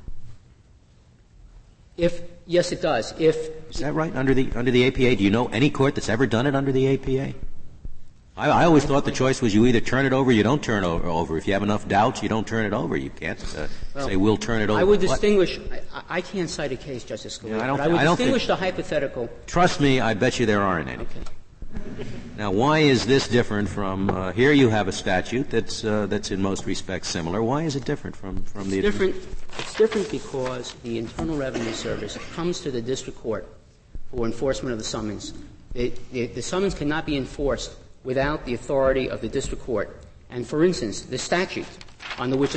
Yes, it does. Is that right? Under the APA? Do you know any court that's ever done it under the APA? I always thought the choice was you either turn it over or you don't turn it over. If you have enough doubts, you don't turn it over. You can't say we'll turn it over. I would distinguish — I can't cite a case, Justice Scalia, but I would distinguish the hypothetical. Trust me, I bet you there aren't any. Okay. Now, why is this different from here you have a statute that's in most respects similar. Why is it different from the — It's different because the Internal Revenue Service comes to the district court for enforcement of the summons. The summons cannot be enforced without the authority of the district court. And for instance, the statute under which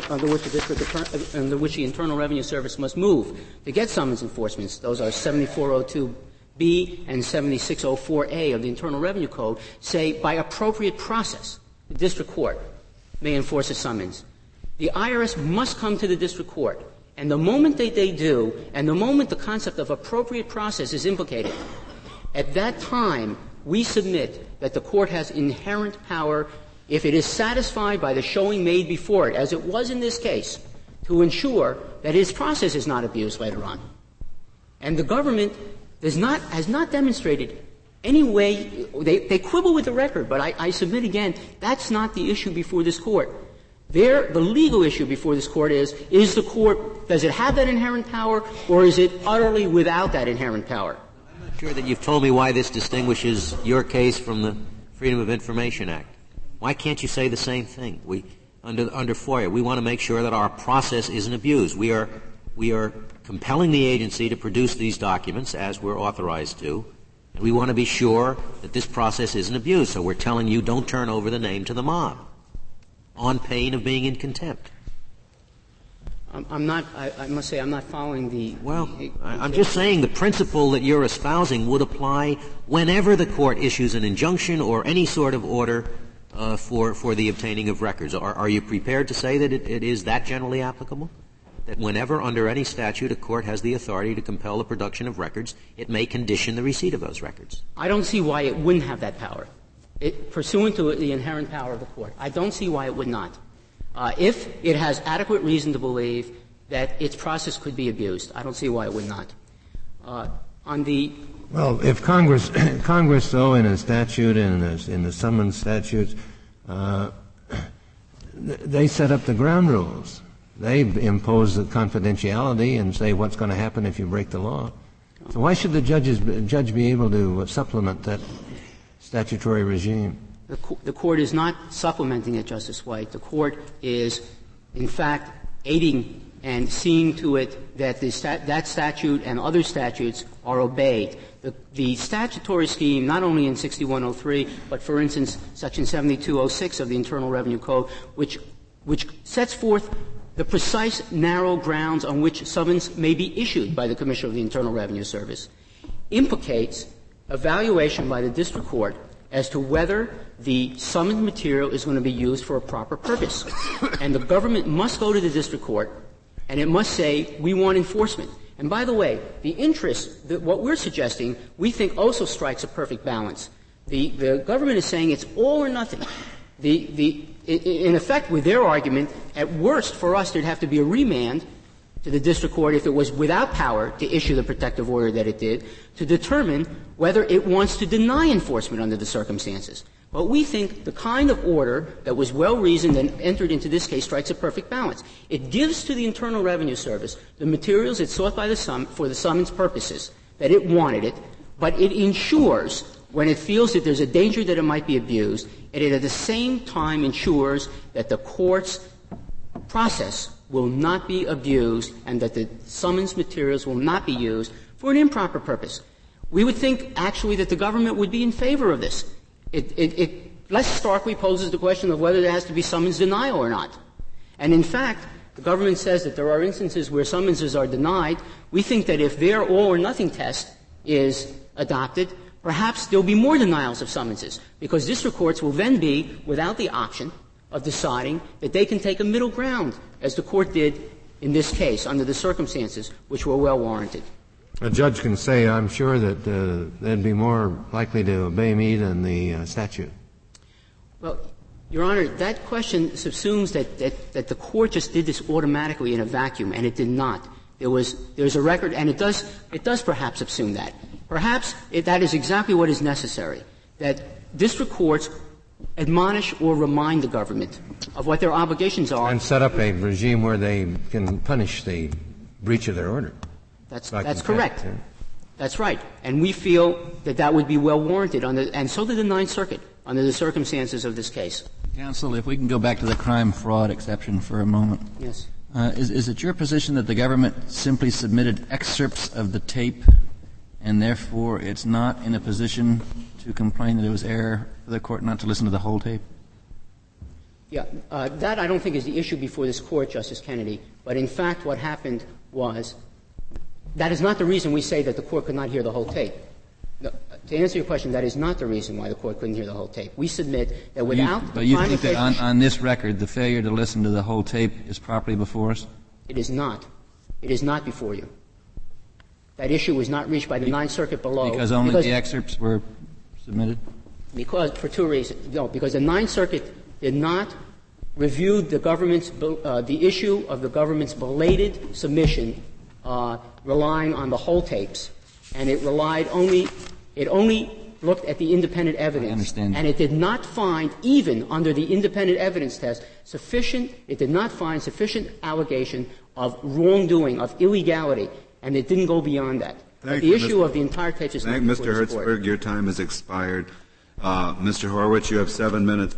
the Internal Revenue Service must move to get summons enforcements, those are 7402B and 7604A of the Internal Revenue Code, say by appropriate process the district court may enforce a summons. The IRS must come to the district court, and the moment they do, and the moment the concept of appropriate process is implicated, at that time we submit that the court has inherent power, if it is satisfied by the showing made before it, as it was in this case, to ensure that its process is not abused later on. And the government has not demonstrated any way — they quibble with the record, but I submit again, that's not the issue before this court. The legal issue before this court is the court — does it have that inherent power, or is it utterly without that inherent power? I'm not sure that you've told me why this distinguishes your case from the Freedom of Information Act. Why can't you say the same thing? Under FOIA, we want to make sure that our process isn't abused. We are compelling the agency to produce these documents as we're authorized to, and we want to be sure that this process isn't abused. So we're telling you, don't turn over the name to the mob on pain of being in contempt. I must say I'm not following the — Well, I'm just saying the principle that you're espousing would apply whenever the court issues an injunction or any sort of order for the obtaining of records. Are you prepared to say that it is that generally applicable? That whenever under any statute a court has the authority to compel the production of records, it may condition the receipt of those records? I don't see why it wouldn't have that power. Pursuant to the inherent power of the court. I don't see why it would not. If it has adequate reason to believe that its process could be abused, I don't see why it would not. Well, if Congress, though, in a statute, in the summons statutes, they set up the ground rules. They impose the confidentiality and say what's going to happen if you break the law. So why should the judge be able to supplement that statutory regime? The court is not supplementing it, Justice White. The court is, in fact, aiding and seeing to it that that statute and other statutes are obeyed. The statutory scheme, not only in 6103, but, for instance, Section 7206 of the Internal Revenue Code, which sets forth the precise, narrow grounds on which summons may be issued by the Commissioner of the Internal Revenue Service, implicates evaluation by the district court as to whether the summoned material is going to be used for a proper purpose. And the government must go to the district court, and it must say, we want enforcement. And by the way, the interest, what we're suggesting, we think also strikes a perfect balance. The government is saying it's all or nothing. In effect, with their argument, at worst for us there'd have to be a remand to the district court if it was without power to issue the protective order that it did to determine whether it wants to deny enforcement under the circumstances. But we think the kind of order that was well-reasoned and entered into this case strikes a perfect balance. It gives to the Internal Revenue Service the materials it sought by for the summons purposes, that it wanted it, but it ensures when it feels that there's a danger that it might be abused, and it at the same time ensures that the court's process will not be abused and that the summons materials will not be used for an improper purpose. We would think, actually, that the government would be in favor of this. It less starkly poses the question of whether there has to be summons denial or not. And in fact, the government says that there are instances where summonses are denied. We think that if their all-or-nothing test is adopted, perhaps there will be more denials of summonses, because district courts will then be without the option of deciding that they can take a middle ground, as the court did in this case, under the circumstances which were well warranted. A judge can say, I'm sure that they'd be more likely to obey me than the statute. Well, Your Honor, that question subsumes that the court just did this automatically in a vacuum, and it did not. There's a record, and it does perhaps subsume that. Perhaps that is exactly what is necessary, that district courts admonish or remind the government of what their obligations are. And set up a regime where they can punish the breach of their order. That's correct. Yeah. That's right. And we feel that would be well warranted and so did the Ninth Circuit under the circumstances of this case. Counsel, if we can go back to the crime fraud exception for a moment. Yes. Is it your position that the government simply submitted excerpts of the tape and therefore it's not in a position to complain that it was error for the court not to listen to the whole tape? Yeah. That I don't think is the issue before this court, Justice Kennedy. But in fact what happened was that is not the reason we say that the court could not hear the whole tape. No, to answer your question, that is not the reason why the court couldn't hear the whole tape. We submit that without But you think that on this record, the failure to listen to the whole tape is properly before us? It is not. It is not before you. That issue was not reached by the Ninth Circuit below. Because only the excerpts were submitted? For two reasons. No, because the Ninth Circuit did not review the issue of the government's belated submission relying on the whole tapes, and it only looked at the independent evidence. I understand. And it did not find, even under the independent evidence test, it did not find sufficient allegation of wrongdoing, of illegality, and it didn't go beyond that. The issue of the entire tape is not before this court. Mr. Hertzberg, your time has expired. Mr. Horwitz, you have 7 minutes.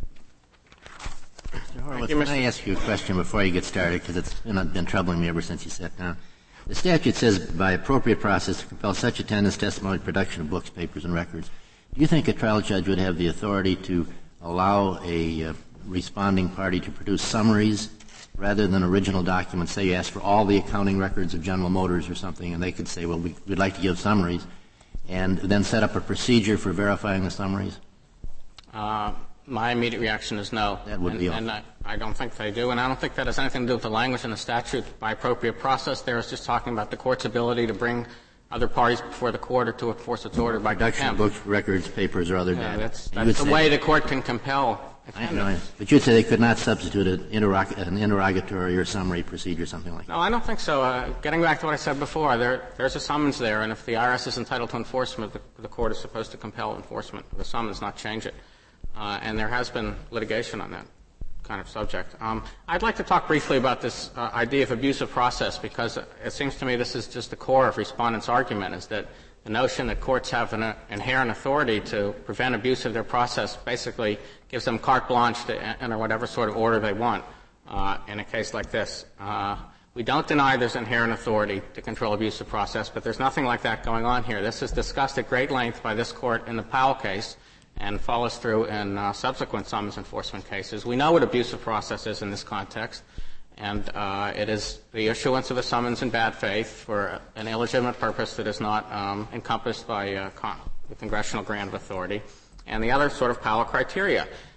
Mr. Horwitz, can I ask you a question before you get started, because it's been troubling me ever since you sat down. The statute says, by appropriate process, to compel such attendance, testimony, production of books, papers, and records. Do you think a trial judge would have the authority to allow a responding party to produce summaries rather than original documents? Say you ask for all the accounting records of General Motors or something, and they could say, well, we'd like to give summaries, and then set up a procedure for verifying the summaries? My immediate reaction is no. That would be all. And I don't think they do, and I don't think that has anything to do with the language in the statute. By appropriate process, there is just talking about the court's ability to bring other parties before the court or to enforce its order by production of books, records, papers, or other data. That's the way the court can compel attendance. But you'd say they could not substitute an interrogatory or summary procedure, something like that? No, I don't think so. Getting back to what I said before, there's a summons there, and if the IRS is entitled to enforcement, the court is supposed to compel enforcement of the summons, not change it. And there has been litigation on that kind of subject. I'd like to talk briefly about this idea of abusive process, because it seems to me this is just the core of respondents' argument, is that the notion that courts have an inherent authority to prevent abuse of their process basically gives them carte blanche to enter whatever sort of order they want in a case like this. We don't deny there's inherent authority to control abusive process, but there's nothing like that going on here. This is discussed at great length by this court in the Powell case and follows through in subsequent summons enforcement cases. We know what abusive process is in this context, and it is the issuance of a summons in bad faith for an illegitimate purpose that is not encompassed by the congressional grant of authority, and the other sort of Powell criteria.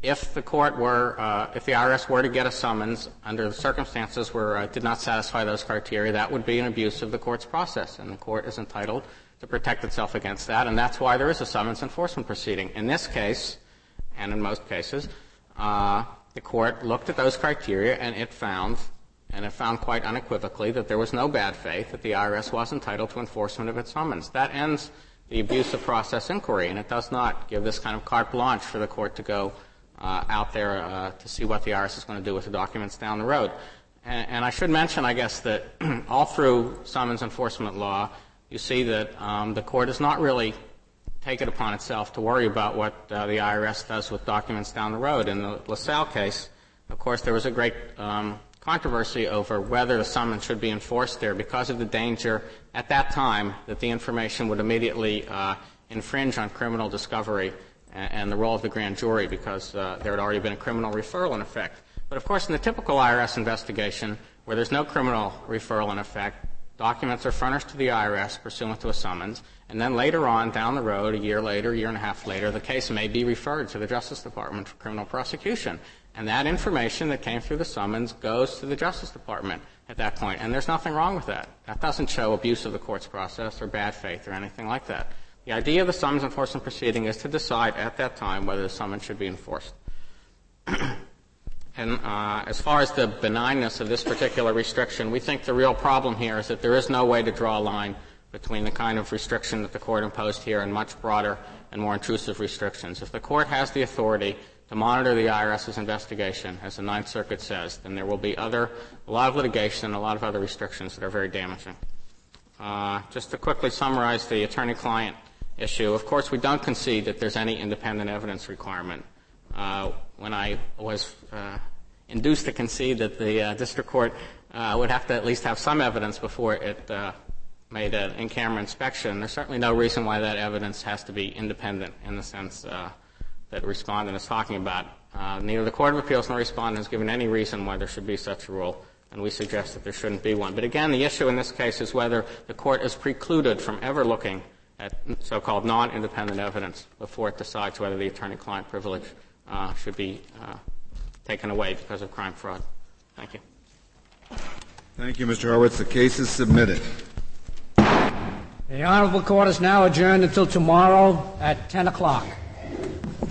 if the court were, if the IRS were to get a summons under the circumstances where it did not satisfy those criteria, that would be an abuse of the court's process, and the court is entitled to protect itself against that, and that's why there is a summons enforcement proceeding. In this case, and in most cases, the court looked at those criteria and it found quite unequivocally that there was no bad faith, that the IRS was entitled to enforcement of its summons. That ends the abuse of process inquiry, and it does not give this kind of carte blanche for the court to go out there to see what the IRS is going to do with the documents down the road. And I should mention, I guess, that all through summons enforcement law, you see that the court does not really take it upon itself to worry about what the IRS does with documents down the road. In the LaSalle case, of course, there was a great controversy over whether the summons should be enforced there because of the danger at that time that the information would immediately infringe on criminal discovery and the role of the grand jury because there had already been a criminal referral in effect. But, of course, in the typical IRS investigation where there's no criminal referral in effect, documents are furnished to the IRS pursuant to a summons, and then later on, down the road, a year later, a year and a half later, the case may be referred to the Justice Department for criminal prosecution. And that information that came through the summons goes to the Justice Department at that point. And there's nothing wrong with that. That doesn't show abuse of the court's process or bad faith or anything like that. The idea of the summons enforcement proceeding is to decide at that time whether the summons should be enforced. And as far as the benignness of this particular restriction, we think the real problem here is that there is no way to draw a line between the kind of restriction that the court imposed here and much broader and more intrusive restrictions. If the court has the authority to monitor the IRS's investigation, as the Ninth Circuit says, then there will be a lot of litigation and a lot of other restrictions that are very damaging. Just to quickly summarize the attorney-client issue, of course, we don't concede that there's any independent evidence requirement. When I was induced to concede that the district court would have to at least have some evidence before it made an in-camera inspection, there's certainly no reason why that evidence has to be independent in the sense that the respondent is talking about. Neither the Court of Appeals nor the respondent has given any reason why there should be such a rule, and we suggest that there shouldn't be one. But again, the issue in this case is whether the court is precluded from ever looking at so-called non-independent evidence before it decides whether the attorney-client privilege should be taken away because of crime fraud. Thank you. Thank you, Mr. Horwitz. The case is submitted. The Honorable Court is now adjourned until tomorrow at 10 o'clock.